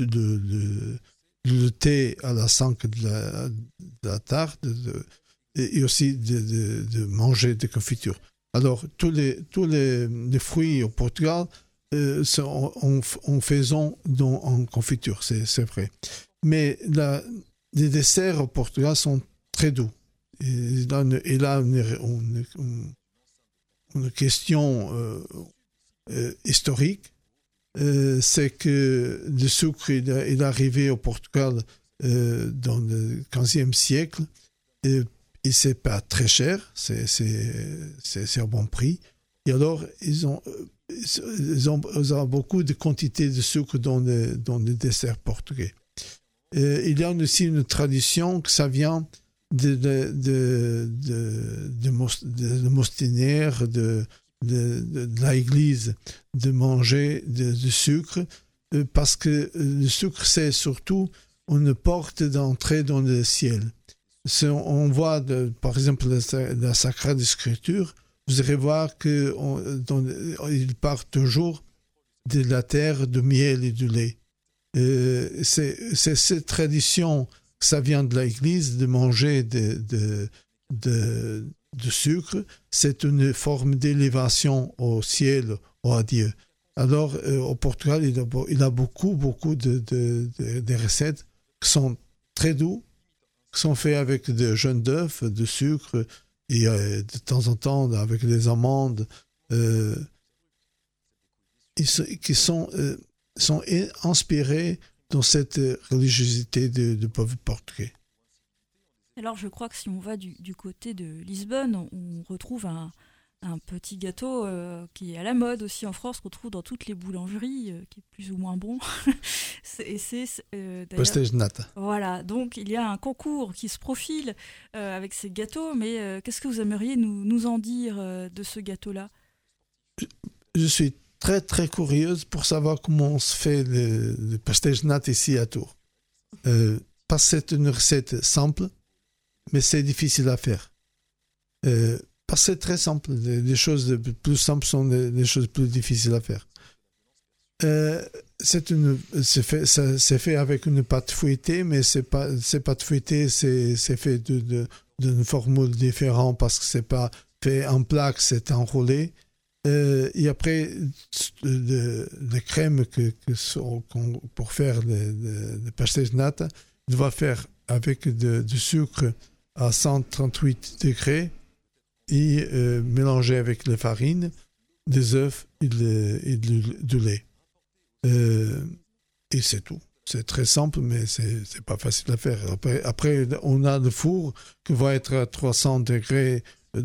le thé à la sangle de la tarte et aussi de manger des confitures. Alors, tous les fruits au Portugal, on faisant en confiture, c'est vrai. Mais les desserts au Portugal sont très doux. Et là, une question historique, c'est que le sucre est arrivé au Portugal dans le XVe siècle et c'est pas très cher, c'est un bon prix. Et alors, ils ont beaucoup de quantité de sucre dans les desserts portugais. Il y a aussi une tradition que ça vient de mostinaires, de l'église, de manger du sucre, parce que le sucre, c'est surtout une porte d'entrée dans le ciel. Si on voit, par exemple, la Sacrée Écriture, vous allez voir qu'il part toujours de la terre, du miel et du lait. C'est cette tradition, ça vient de l'Église, de manger de sucre. C'est une forme d'élévation au ciel, à Dieu. Alors, au Portugal, il a beaucoup de recettes qui sont très douces, qui sont faites avec de jaunes d'œufs, de sucre, et de temps en temps avec des amandes, qui sont inspirés dans cette religiosité du peuple portugais. Alors je crois que si on va du côté de Lisbonne, on retrouve un petit gâteau qui est à la mode aussi en France, qu'on trouve dans toutes les boulangeries, qui est plus ou moins bon. Pastéis de nata. Voilà, donc il y a un concours qui se profile avec ces gâteaux, mais qu'est-ce que vous aimeriez nous en dire de ce gâteau-là ? Je suis très très curieuse pour savoir comment on se fait le pastéis de nata ici à Tours. Parce que c'est une recette simple, mais c'est difficile à faire. Parce que c'est très simple. Les choses plus simples sont les choses plus difficiles à faire. C'est fait avec une pâte fouettée, mais ces pâtes fouettées, c'est fait d'une formule différente parce que c'est pas fait en plaques, c'est enroulé. Et après, les crèmes pour faire le pastéis de nata, on va faire avec du sucre à 138 degrés et mélanger avec la farine, des œufs et du lait. Et c'est tout. C'est très simple, mais c'est pas facile à faire. Après, on a le four qui va être à 300 degrés,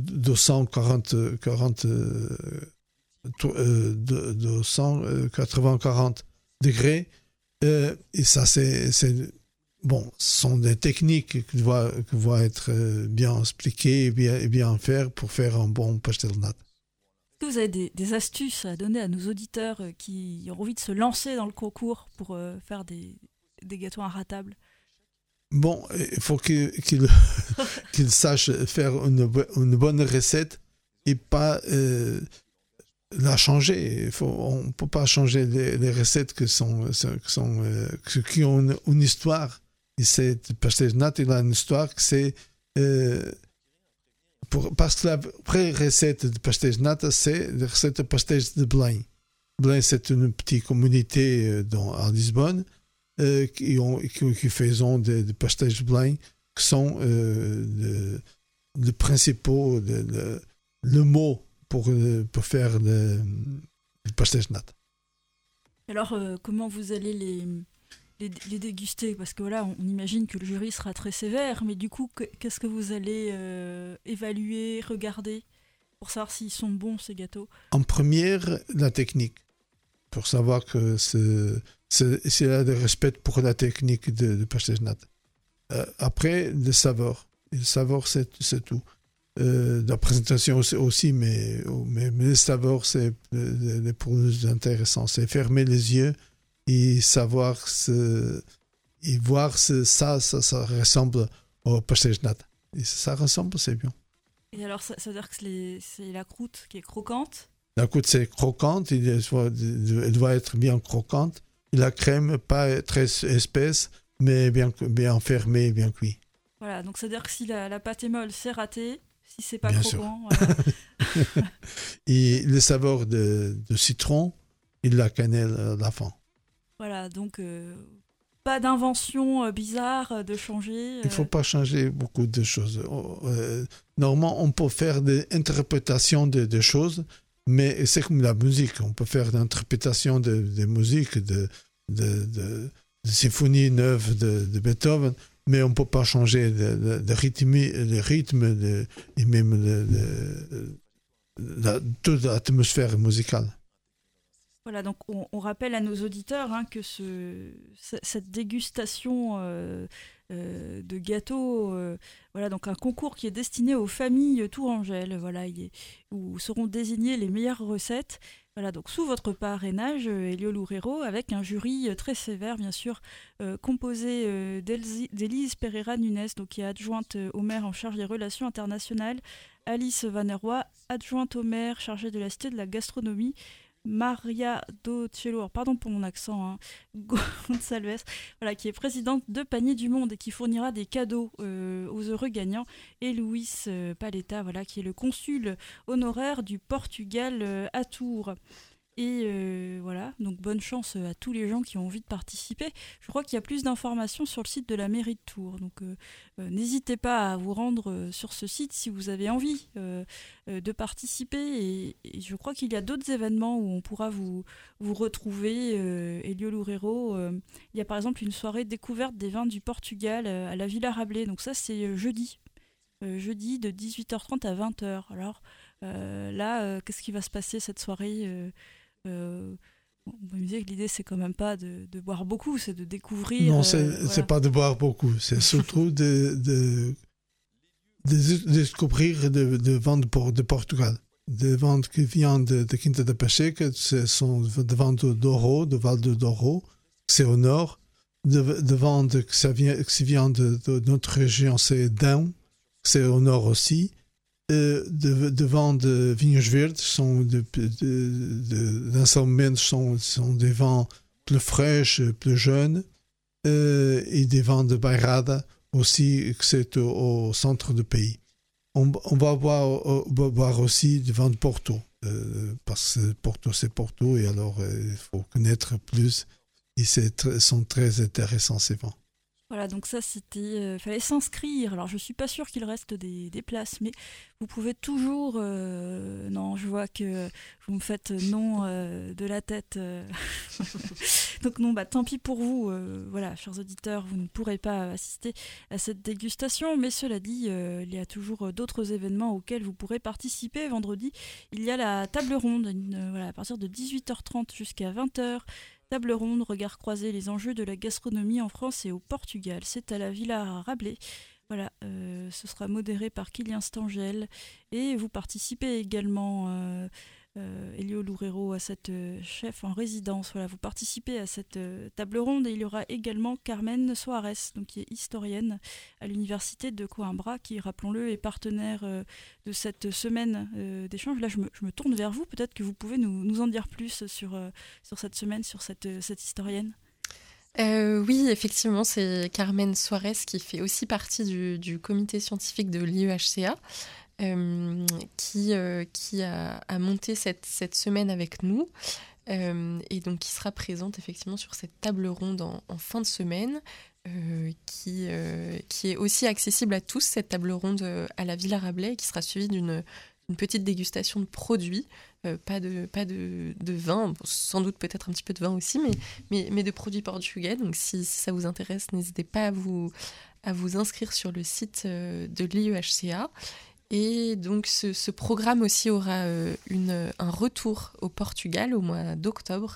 240 degrés. Et ça, bon, ce sont des techniques qui vont être bien expliquées et bien faire pour faire un bon pastel de nata. Est-ce que vous avez des astuces à donner à nos auditeurs qui ont envie de se lancer dans le concours pour faire des gâteaux inratables ? Bon, il faut qu'ils sachent faire une bonne recette et pas la changer. On ne peut pas changer les recettes qui ont une histoire. Et c'est pastéis de nata, il a une histoire que c'est parce que la vraie recette de pastéis de nata, c'est la recette de pastéis de Belém. Belém, c'est une petite communauté à Lisbonne qui font des pastéis de Belém qui sont les principaux, le mot pour faire le pastéis de nata. Alors, comment vous allez les déguster, parce que voilà, on imagine que le jury sera très sévère, mais du coup, qu'est-ce que vous allez évaluer, regarder, pour savoir s'ils sont bons, ces gâteaux ? En première, la technique, pour savoir que c'est là de respect pour la technique de pastèche-nat. Après, le savoir. Le savoir, c'est tout. La présentation aussi, mais le savoir, c'est le plus intéressant. C'est fermer les yeux et savoir et voir ça ressemble au pastèche-nat. Et ça ressemble, c'est bien. Et alors, ça veut dire que c'est la croûte qui est croquante? La croûte, c'est croquante, elle doit être bien croquante. Et la crème, pas très épaisse, mais bien fermée, bien cuite. Voilà, donc ça veut dire que si la pâte est molle, c'est raté. Si c'est pas Bien croquant, voilà. Et le saveur de citron et de la cannelle à la fin. Voilà, donc pas d'invention bizarre de changer. Il ne faut pas changer beaucoup de choses. Normalement, on peut faire des interprétations de choses, mais c'est comme la musique. On peut faire des interprétations de musique, de symphonies neuves de Beethoven, mais on ne peut pas changer le rythme et même toute l'atmosphère musicale. Voilà, donc on rappelle à nos auditeurs que cette dégustation de gâteaux, voilà, donc un concours qui est destiné aux familles tourangelles, voilà, où seront désignées les meilleures recettes. Voilà, donc sous votre parrainage, Elio Loureiro, avec un jury très sévère, bien sûr, composé d'Élise Pereira Nunes, donc, qui est adjointe au maire en charge des relations internationales, Alice Vaneroy, adjointe au maire chargée de la cité de la gastronomie, Maria Docello, pardon pour mon accent, Gonçalves, voilà, qui est présidente de Panier du Monde et qui fournira des cadeaux aux heureux gagnants, et Luis Paletta, voilà, qui est le consul honoraire du Portugal à Tours. Et voilà, donc bonne chance à tous les gens qui ont envie de participer. Je crois qu'il y a plus d'informations sur le site de la mairie de Tours. Donc n'hésitez pas à vous rendre sur ce site si vous avez envie de participer. Et je crois qu'il y a d'autres événements où on pourra vous retrouver. Elio Loureiro, il y a par exemple une soirée découverte des vins du Portugal à la Villa Rabelais. Donc ça, c'est jeudi. Jeudi de 18h30 à 20h. Alors là, qu'est-ce qui va se passer cette soirée on me disait que l'idée c'est quand même pas de boire beaucoup, c'est de découvrir. Non, c'est pas de boire beaucoup, c'est surtout de découvrir des vins de Portugal. Des vins qui viennent de Quinta da Pacheca, ce sont des vins de Douro, de Val de Douro, c'est au nord. Des vins qui viennent de notre région, c'est Dão, c'est au nord aussi. De vins de vinhos verdes sont sont des vins plus fraîches, plus jeunes, et des vins de Bairrada aussi, que c'est au centre du pays. On va boire aussi des vins de Porto, parce que Porto c'est Porto, et alors il faut connaître plus, et sont très intéressants ces vins. Voilà, donc ça c'était, fallait s'inscrire. Alors je suis pas sûre qu'il reste des places, mais vous pouvez toujours. Non, je vois que vous me faites non de la tête. Donc non, tant pis pour vous. Voilà, chers auditeurs, vous ne pourrez pas assister à cette dégustation. Mais cela dit, il y a toujours d'autres événements auxquels vous pourrez participer. Vendredi, il y a la table ronde, voilà, à partir de 18h30 jusqu'à 20h. Table ronde, regard croisé, les enjeux de la gastronomie en France et au Portugal. C'est à la Villa Rabelais. Voilà, ce sera modéré par Kylian Stangel. Et vous participez également, Elio Loureiro, à cette chef en résidence. Voilà, vous participez à cette table ronde. Et il y aura également Carmen Soares, donc, qui est historienne à l'université de Coimbra, qui, rappelons-le, est partenaire de cette semaine d'échange. Là, je me tourne vers vous. Peut-être que vous pouvez nous en dire plus sur cette semaine, sur cette historienne. Oui, effectivement, c'est Carmen Soares qui fait aussi partie du comité scientifique de l'IEHCA, qui a monté cette semaine avec nous, et donc qui sera présente effectivement sur cette table ronde en fin de semaine, qui est aussi accessible à tous, cette table ronde à la Villa Rabelais, et qui sera suivie d'une petite dégustation de produits, pas de vin, sans doute peut-être un petit peu de vin aussi, mais de produits portugais. Donc si ça vous intéresse, n'hésitez pas à vous inscrire sur le site de l'IEHCA. Et donc ce programme aussi aura un retour au Portugal au mois d'octobre,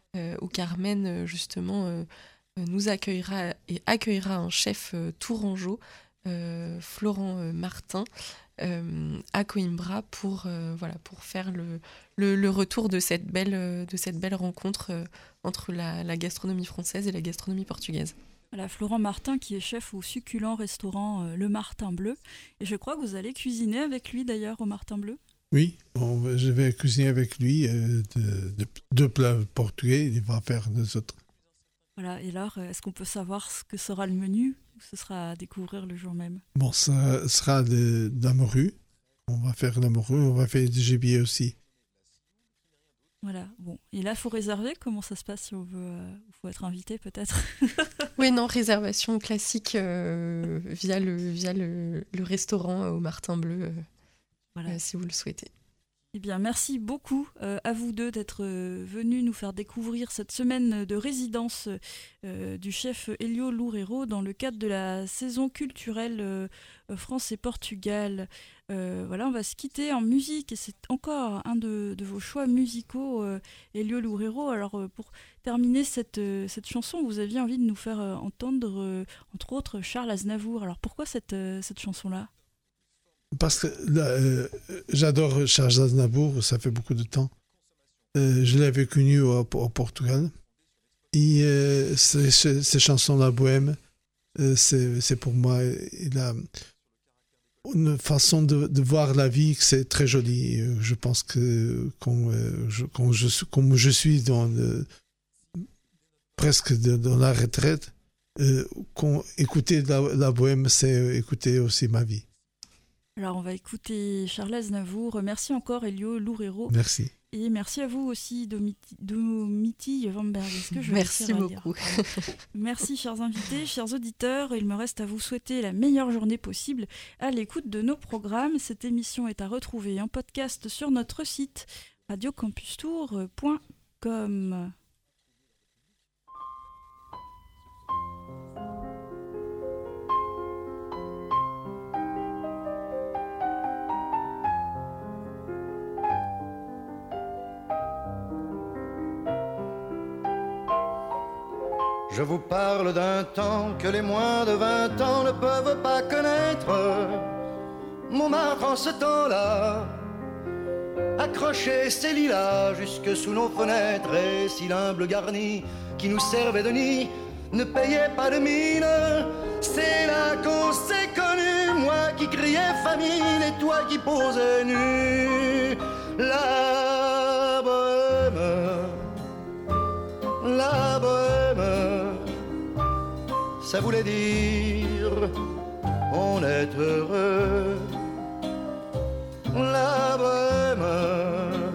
où Carmen, justement, nous accueillera et accueillera un chef tourangeau, Florent Martin, à Coimbra pour faire le retour de cette belle rencontre entre la gastronomie française et la gastronomie portugaise. Voilà, Florent Martin qui est chef au succulent restaurant Le Martin Bleu. Et je crois que vous allez cuisiner avec lui d'ailleurs au Martin Bleu. Oui, je vais cuisiner avec lui deux plats portugais, il va faire des autres. Voilà, et alors, est-ce qu'on peut savoir ce que sera le menu ou ce sera à découvrir le jour même? Bon, ça sera de la morue. On va faire de la morue, on va faire du gibier aussi. Voilà, bon. Et là, il faut réserver. Comment ça se passe si on veut faut être invité peut-être? Oui, non, réservation classique via le restaurant au Martin Bleu, voilà. Si vous le souhaitez. Eh bien, merci beaucoup à vous deux d'être venus nous faire découvrir cette semaine de résidence du chef Elio Loureiro dans le cadre de la saison culturelle France et Portugal. Voilà, on va se quitter en musique et c'est encore un de vos choix musicaux, Elio Loureiro. Alors, pour terminer cette chanson, vous aviez envie de nous faire entendre, entre autres, Charles Aznavour. Alors, pourquoi cette chanson-là ? Parce que j'adore Charles Aznavour, ça fait beaucoup de temps. Je l'avais connu au Portugal. Et ces chansons-là, Bohème, c'est pour moi, il a une façon de voir la vie que c'est très joli. Je pense que comme je suis presque dans la retraite, écouter la Bohème, c'est écouter aussi ma vie. Alors, on va écouter Charles Aznavour. Merci encore, Elio Loureiro. Merci. Et merci à vous aussi, Domiti Vamberg. Merci beaucoup. Merci, chers invités, chers auditeurs. Il me reste à vous souhaiter la meilleure journée possible à l'écoute de nos programmes. Cette émission est à retrouver en podcast sur notre site radiocampustour.com. Je vous parle d'un temps que les moins de 20 ans ne peuvent pas connaître. Montmartre en ce temps-là accrochait ses lilas jusque sous nos fenêtres. Et si l'humble garni qui nous servait de nid ne payait pas de mine, c'est là qu'on s'est connus. Moi qui criais famine et toi qui posais nu. La bohème, la bohème, ça voulait dire on est heureux. La bohème,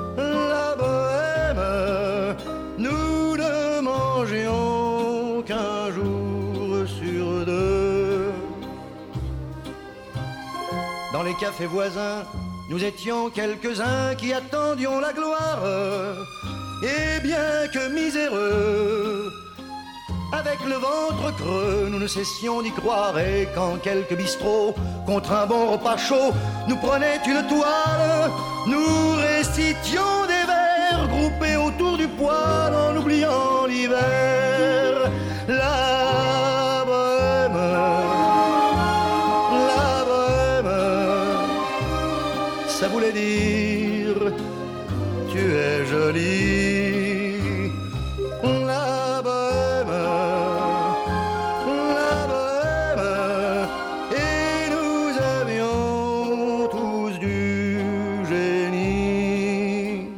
nous ne mangions qu'un jour sur deux. Dans les cafés voisins, nous étions quelques-uns qui attendions la gloire. Et bien que miséreux, avec le ventre creux, nous ne cessions d'y croire. Et quand quelques bistrots, contre un bon repas chaud, nous prenaient une toile, nous récitions des vers groupés autour du poêle en oubliant l'hiver. La bohème, ça voulait dire tu es jolie. La bohème, et nous avions tous du génie.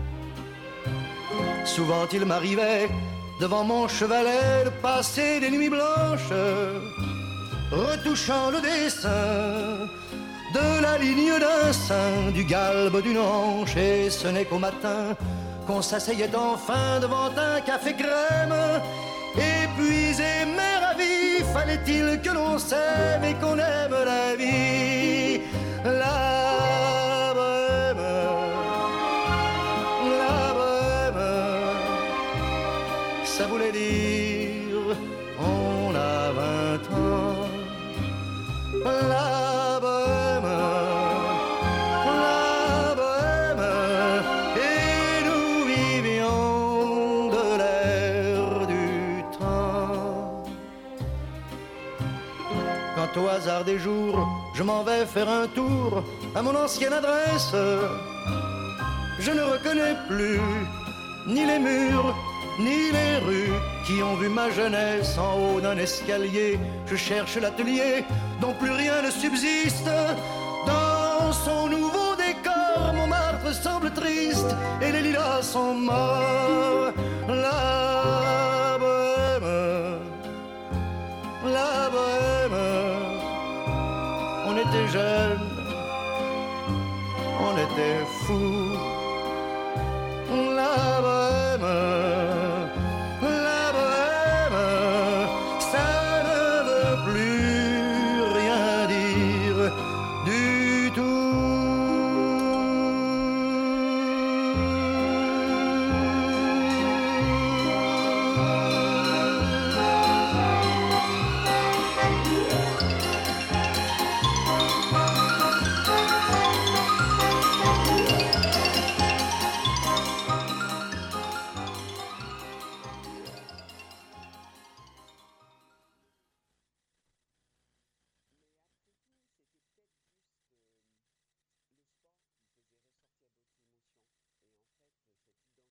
Souvent il m'arrivait devant mon chevalet de passer des nuits blanches, retouchant le dessin de la ligne d'un sein, du galbe d'une hanche. Et ce n'est qu'au matin qu'on s'asseyait enfin devant un café crème. Épuisé mais ravi, fallait-il que l'on s'aime et qu'on aime la vie. La bohème, ça voulait dire on a 20 ans. La bohème, et nous vivions hasard des jours, je m'en vais faire un tour à mon ancienne adresse. Je ne reconnais plus ni les murs, ni les rues qui ont vu ma jeunesse en haut d'un escalier. Je cherche l'atelier dont plus rien ne subsiste. Dans son nouveau décor, Montmartre semble triste et les lilas sont morts. La bohème, la bohème. On était jeunes, on était fous.